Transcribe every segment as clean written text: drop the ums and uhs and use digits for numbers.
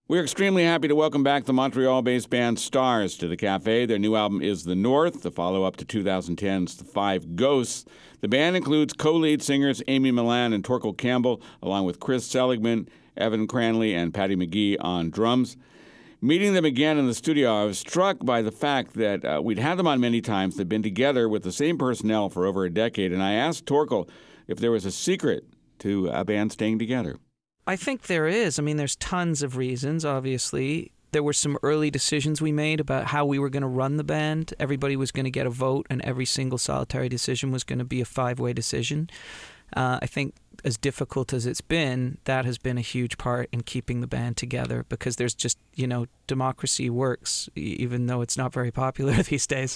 We're extremely happy to welcome back the Montreal-based band Stars to the Cafe. Their new album is The North, the follow-up to 2010's The Five Ghosts. The band includes co-lead singers Amy Millan and Torkel Campbell, along with Chris Seligman, Evan Cranley, and Patty McGee on drums. Meeting them again in the studio, I was struck by the fact that we'd had them on many times. They'd been together with the same personnel for over a decade, and I asked Torkel if there was a secret to a band staying together. I think there is. I mean, there's tons of reasons, obviously. There were some early decisions we made about how we were going to run the band. Everybody was going to get a vote, and every single solitary decision was going to be a five-way decision. I think as difficult as it's been, that has been a huge part in keeping the band together, because there's just, democracy works, even though it's not very popular these days.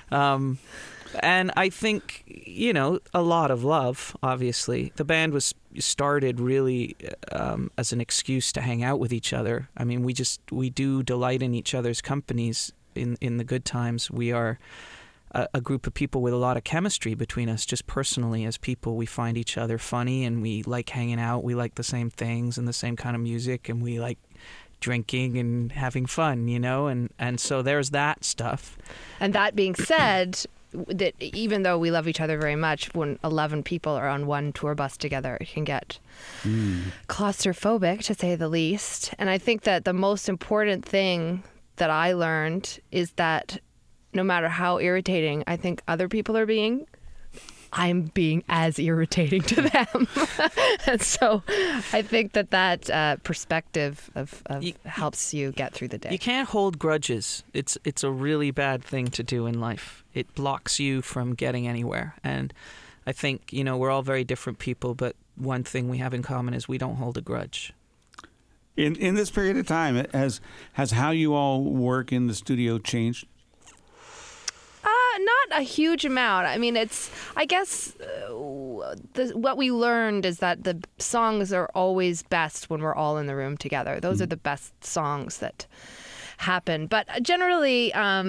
And I think, a lot of love, obviously. The band was started really as an excuse to hang out with each other. I mean, we do delight in each other's companies in the good times. We are a group of people with a lot of chemistry between us, just personally as people. We find each other funny, and we like hanging out. We like the same things and the same kind of music, and we like drinking and having fun, and so there's that stuff. And that being said, that even though we love each other very much, when 11 people are on one tour bus together, it can get claustrophobic, to say the least. And I think that the most important thing that I learned is that no matter how irritating I think other people are being, I'm being as irritating to them. And so I think that perspective of helps you get through the day. You can't hold grudges. It's a really bad thing to do in life. It blocks you from getting anywhere. And I think, we're all very different people, but one thing we have in common is we don't hold a grudge. In this period of time, has how you all work in the studio changed? Not a huge amount. I mean, I guess what we learned is that the songs are always best when we're all in the room together. Those are the best songs that happen. But generally,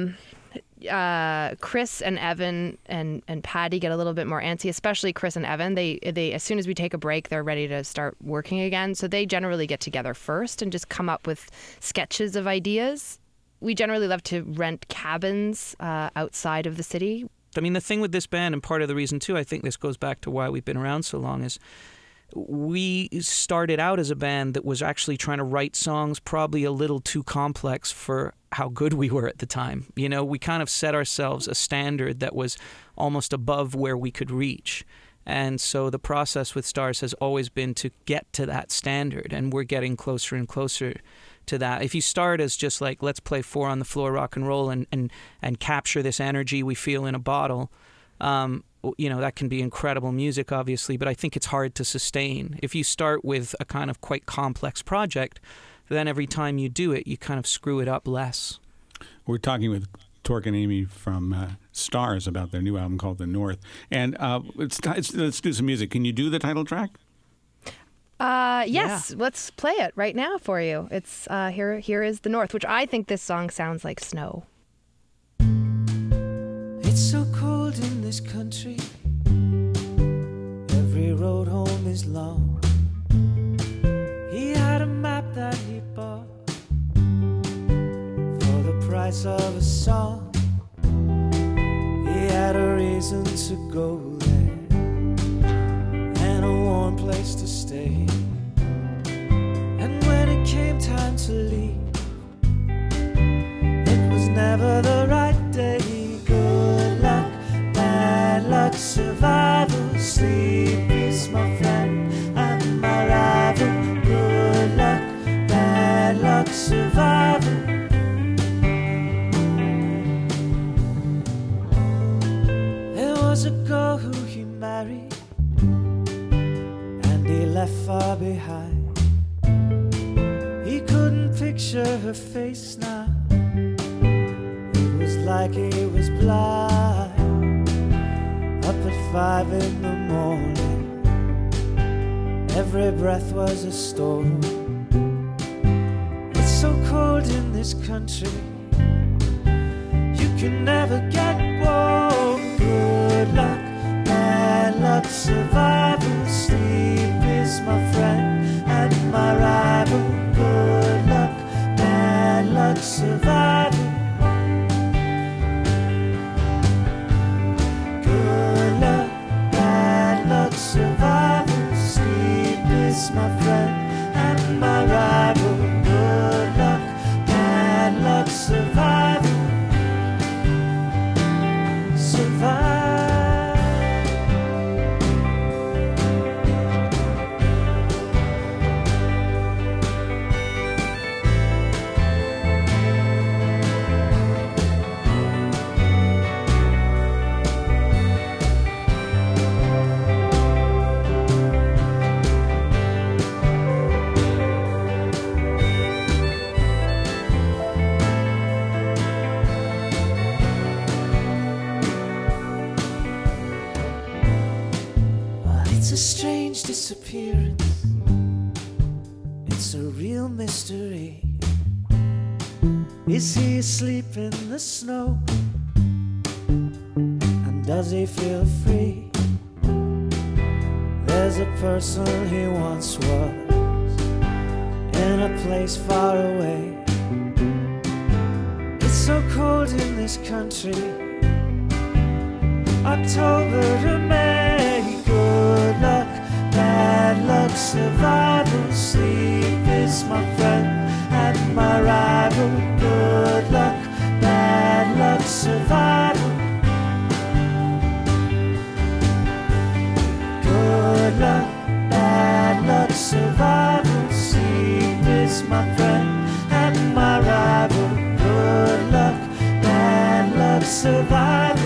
Chris and Evan and Patty get a little bit more antsy, especially Chris and Evan. They as soon as we take a break, they're ready to start working again. So they generally get together first and just come up with sketches of ideas. We generally love to rent cabins outside of the city. I mean, the thing with this band, and part of the reason too, I think this goes back to why we've been around so long, is we started out as a band that was actually trying to write songs probably a little too complex for how good we were at the time. We kind of set ourselves a standard that was almost above where we could reach. And so the process with Stars has always been to get to that standard, and we're getting closer and closer to that. If you start as just like, let's play 4 on the floor rock and roll and capture this energy we feel in a bottle, that can be incredible music, obviously, but I think it's hard to sustain. If you start with a kind of quite complex project, then every time you do it, you kind of screw it up less. We're talking with Tork and Amy from Stars about their new album called The North. And let's do some music. Can you do the title track? Yes, let's play it right now for you. It's here is The North, which I think this song sounds like snow. It's so cold in this country. Every road home is long. He had a map that he bought for the price of a song. He had a reason to go there and a warm place to stay. And when it came time to leave, it was never the right day. Good luck, bad luck, survival, sleep is my friend and my rival. Good luck, bad luck, survival. There was a girl who he married, and he left far behind. He couldn't picture her face now. It was like he was blind. Up at 5 in the morning, every breath was a storm. It's so cold in this country, you can never get warm. Good luck, bad luck, survival, sleep is my friend and my rival. Good luck, luck, survival. Good luck, bad luck, survival. Sleep is my friend and my rival. Good luck, bad luck, survival. Survival. It's a strange disappearance. It's a real mystery. Is he asleep in the snow? And does he feel free? There's a person he once was in a place far away. It's so cold in this country, October to May. Good luck, bad luck, survival. Sleep is my friend and my rival. Good luck, bad luck, survival. Good luck, bad luck, survival. Sleep is my friend and my rival. Good luck, bad luck, survival.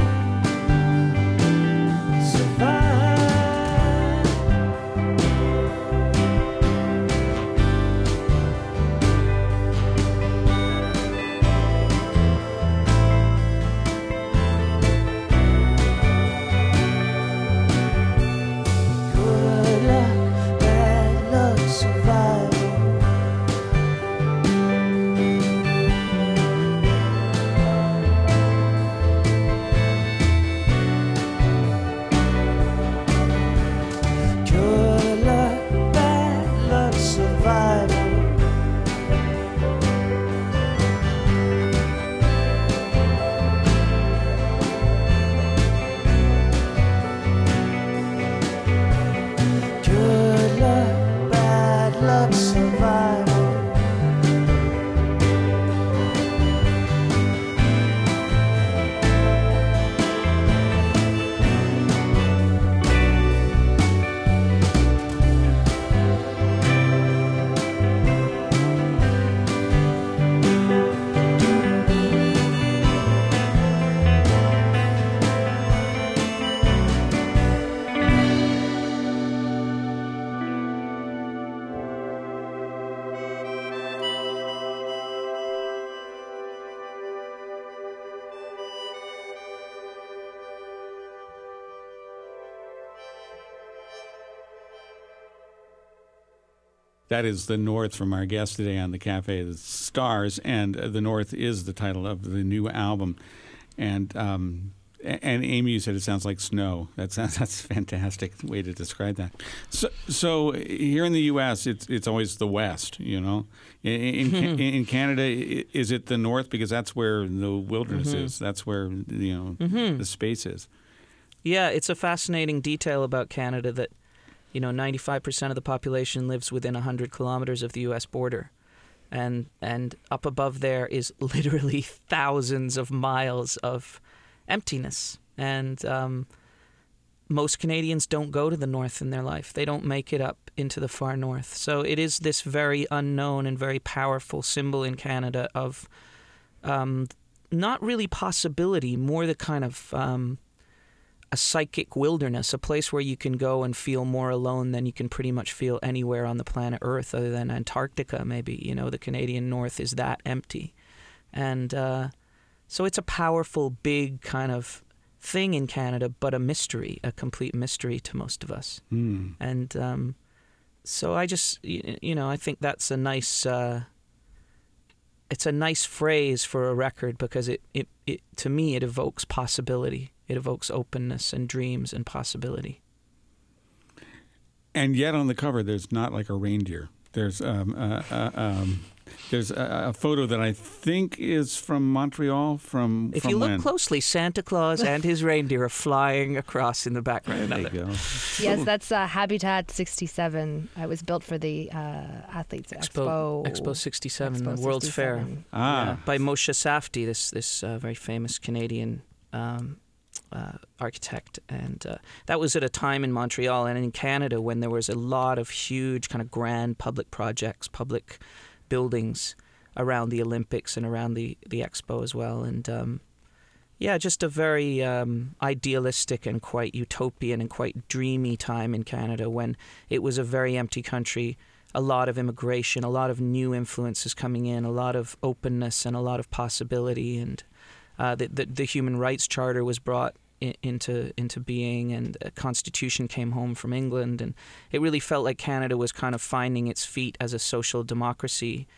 That is The North from our guest today on the Cafe of the Stars, and The North is the title of the new album. And Amy, you said it sounds like snow. That's a fantastic way to describe that. So here in the U.S., it's always the West, you know. In Canada, is it the North because that's where the wilderness is? That's where the space is. Yeah, it's a fascinating detail about Canada that 95% of the population lives within 100 kilometers of the U.S. border. And up above there is literally thousands of miles of emptiness. And most Canadians don't go to the north in their life. They don't make it up into the far north. So it is this very unknown and very powerful symbol in Canada of not really possibility, more the kind of a psychic wilderness, a place where you can go and feel more alone than you can pretty much feel anywhere on the planet Earth other than Antarctica, maybe. The Canadian North is that empty. And so it's a powerful, big kind of thing in Canada, but a mystery, a complete mystery to most of us. Mm. And so I just, I think that's a nice... it's a nice phrase for a record because it to me, it evokes possibility. It evokes openness and dreams and possibility. And yet on the cover, there's not like a reindeer. There's There's a photo that I think is from Montreal. If you look closely, Santa Claus and his reindeer are flying across in the background. There you go. Yes, that's Habitat 67. It was built for the Athletes Expo. Expo 67, Expo the World's 67. Fair. Ah. By Moshe Safdie, this very famous Canadian architect. And that was at a time in Montreal and in Canada when there was a lot of huge kind of grand public projects, public buildings around the Olympics and around the Expo as well. And just a very idealistic and quite utopian and quite dreamy time in Canada when it was a very empty country, a lot of immigration, a lot of new influences coming in, a lot of openness and a lot of possibility. And the Human Rights Charter was brought into being, and a constitution came home from England, and it really felt like Canada was kind of finding its feet as a social democracy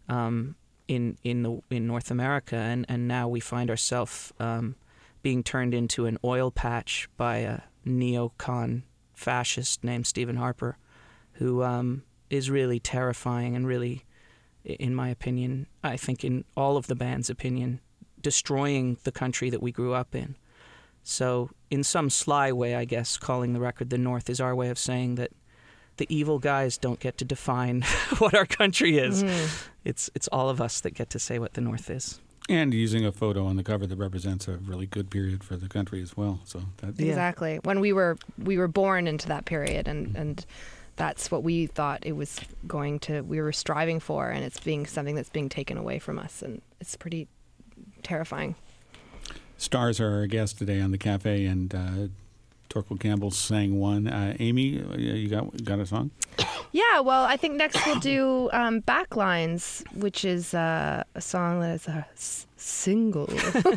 in North America, and now we find ourselves being turned into an oil patch by a neocon fascist named Stephen Harper, who is really terrifying and really, in my opinion, I think in all of the band's opinion, destroying the country that we grew up in. So in some sly way, I guess, calling the record The North is our way of saying that the evil guys don't get to define what our country is. Mm-hmm. It's all of us that get to say what the North is. And using a photo on the cover that represents a really good period for the country as well. So that's exactly. When we were born into that period, and that's what we thought we were striving for, and it's being something that's being taken away from us, and it's pretty terrifying. Stars are our guest today on the Cafe, and Torquil Campbell sang one. Amy, you got a song? Yeah, well, I think next we'll do Backlines, which is a song that is a single.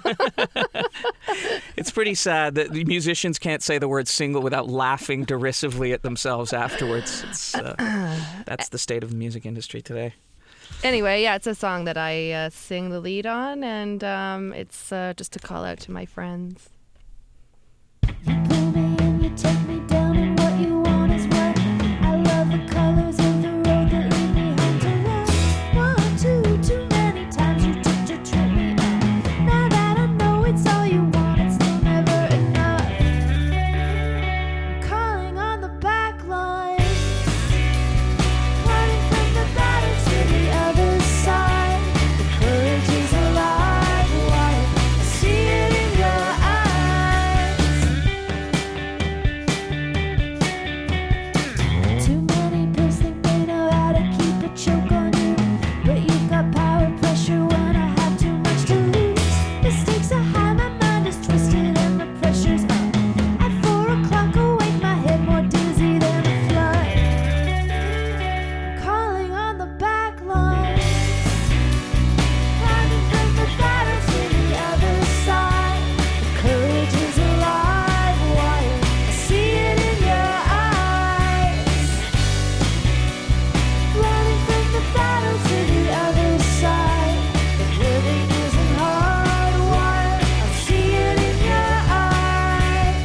It's pretty sad that the musicians can't say the word single without laughing derisively at themselves afterwards. That's the state of the music industry today. Anyway, yeah, it's a song that I sing the lead on, and it's just a call out to my friends. You pull me in, you take me down, and what you want is what I love. The colors of the road that lead me home to love. 1, 2, too many times you took to trip me up. Now that I know it's all you want, it's still never enough. I'm calling on the back lines, running from the battle to the other side. The courage is alive, why I see it in your eyes. Too many pills think they know how to keep a choke on you, but you've got power pressure when I have too much to lose. The stakes are high, my mind is twisted and the pressure's up. At 4 o'clock awake, my head more dizzy than a flood. I'm calling on the back lines, running from the battle to the other side. The courage is alive, wild, I see it in your eyes. Running from the battle to the other side. If living isn't hard, wild, I see it in your eyes.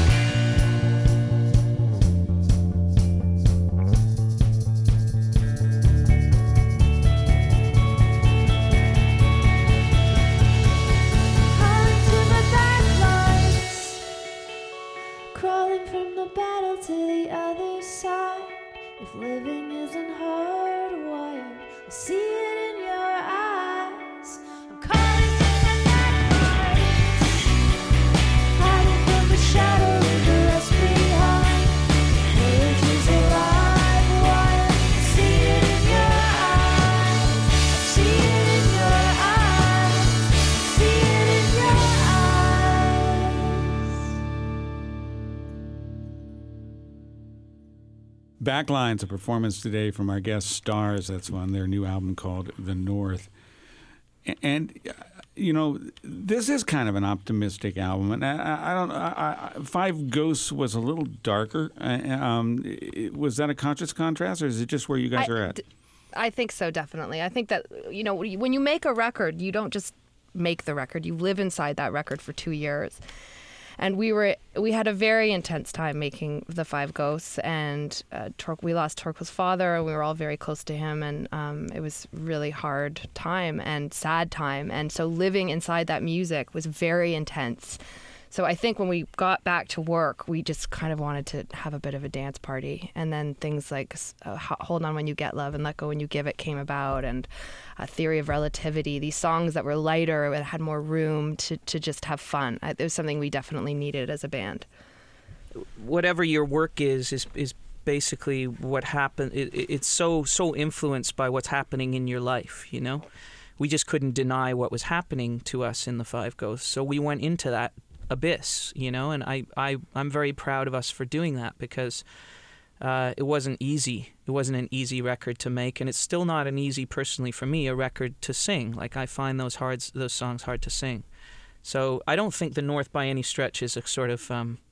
Calling to the back lines, crawling from the battle to the other side. If living isn't hard, wild, I see it in your eyes. I'm calling to the back lines, hiding from the shadow, leave the rest behind. Courage is alive, wild, I see it in your eyes. I see it in your eyes. I see it in your eyes. Backlines, a performance today from our guest Stars. That's on their new album called The North. And, this is kind of an optimistic album. And I don't know, Five Ghosts was a little darker. Was that a conscious contrast, or is it just where you guys are at? I think so, definitely. I think that, when you make a record, you don't just make the record. You live inside that record for 2 years. And we had a very intense time making The Five Ghosts, and we lost Torquil's father, and we were all very close to him, and it was really hard time and sad time. And so living inside that music was very intense. So I think when we got back to work, we just kind of wanted to have a bit of a dance party. And then things like Hold On When You Get Love and Let Go When You Give It came about, and Theory of Relativity, these songs that were lighter, that had more room to just have fun. It was something we definitely needed as a band. Whatever your work is basically what happened. It's so influenced by what's happening in your life, you know? We just couldn't deny what was happening to us in The Five Ghosts. So we went into that abyss, you know, and I'm very proud of us for doing that, because it wasn't easy. It wasn't an easy record to make, and it's still not an easy, personally for me, a record to sing. Like, I find those songs hard to sing. So I don't think The North by any stretch is a sort of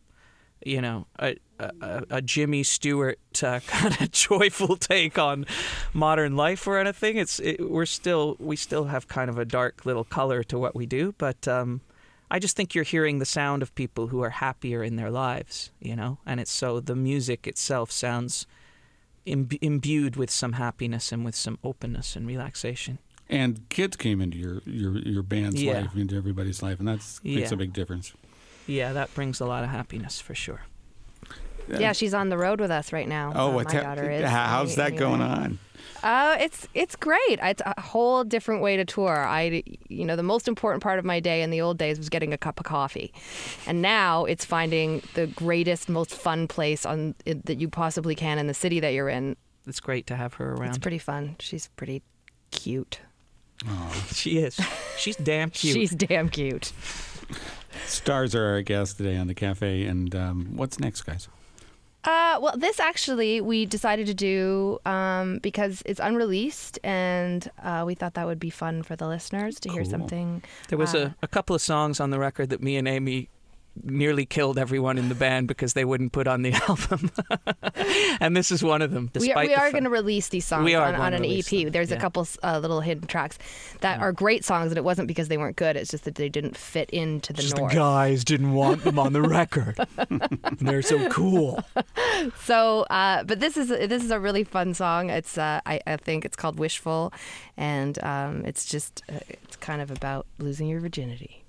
a Jimmy Stewart kind of joyful take on modern life or anything. We still have kind of a dark little color to what we do, but I just think you're hearing the sound of people who are happier in their lives, you know? And it's so the music itself sounds imbued with some happiness and with some openness and relaxation. And kids came into your band's Yeah. life, into everybody's life, and that makes a big difference. Yeah, that brings a lot of happiness for sure. Yeah, she's on the road with us right now. Oh, my daughter is. how's that going on? It's great. It's a whole different way to tour. The most important part of my day in the old days was getting a cup of coffee, and now it's finding the greatest, most fun place that you possibly can in the city that you're in. It's great to have her around. It's pretty fun. She's pretty cute. Oh. She is. She's damn cute. She's damn cute. Stars are our guest today on the cafe, and what's next, guys? Well, this actually we decided to do because it's unreleased, and we thought that would be fun for the listeners to hear something. There was a couple of songs on the record that me and Amy nearly killed everyone in the band because they wouldn't put on the album. And this is one of them. We are going to release these songs on an EP. There's a couple little hidden tracks that are great songs, and it wasn't because they weren't good. It's just that they didn't fit into the North. The guys didn't want them on the record. They're so cool. So, but this is a really fun song. It's I think it's called Wishful, and it's kind of about losing your virginity.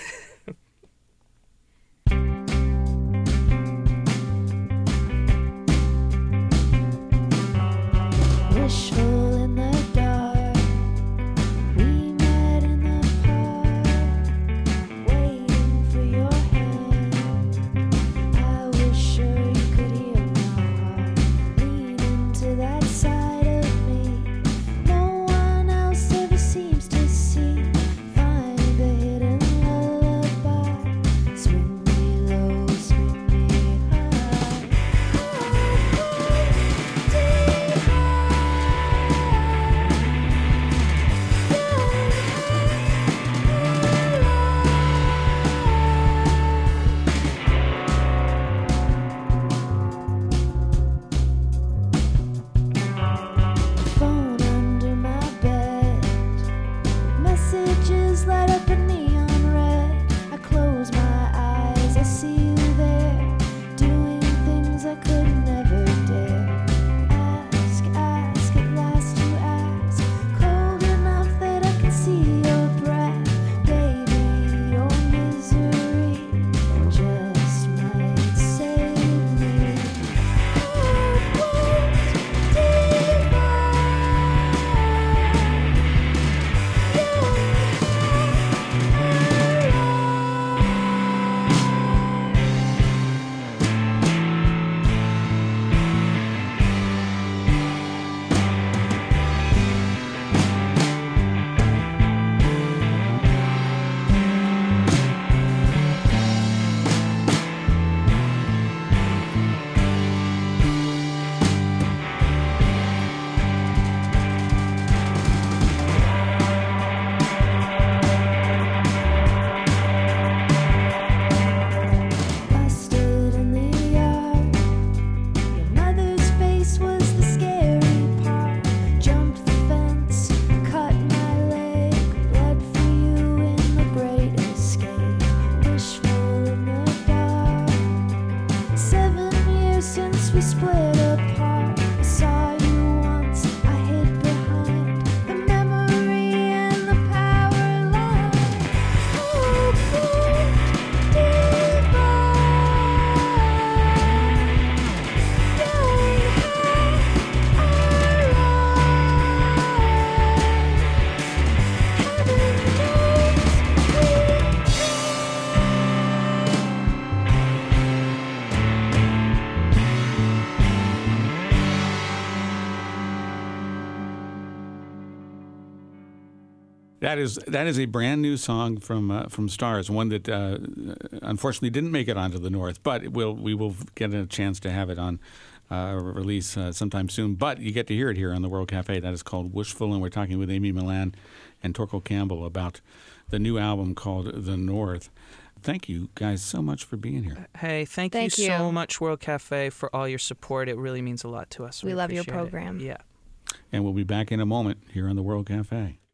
Wishful in the dark, we met in the park, waiting for your hand. I was sure you could hear my heart lean into that side of me. No one else ever seems to see. Find the hidden lullaby. Swing me low, swing me high. Deep high. That is a brand new song from Stars, one that unfortunately didn't make it onto the North, but we will get a chance to have it on release sometime soon. But you get to hear it here on the World Cafe. That is called Wishful, and we're talking with Aimee Milan and Torkel Campbell about the new album called The North. Thank you guys so much for being here. Hey, thank you so much, World Cafe, for all your support. It really means a lot to us. We love your appreciate it. program. Yeah. And we'll be back in a moment here on the World Cafe.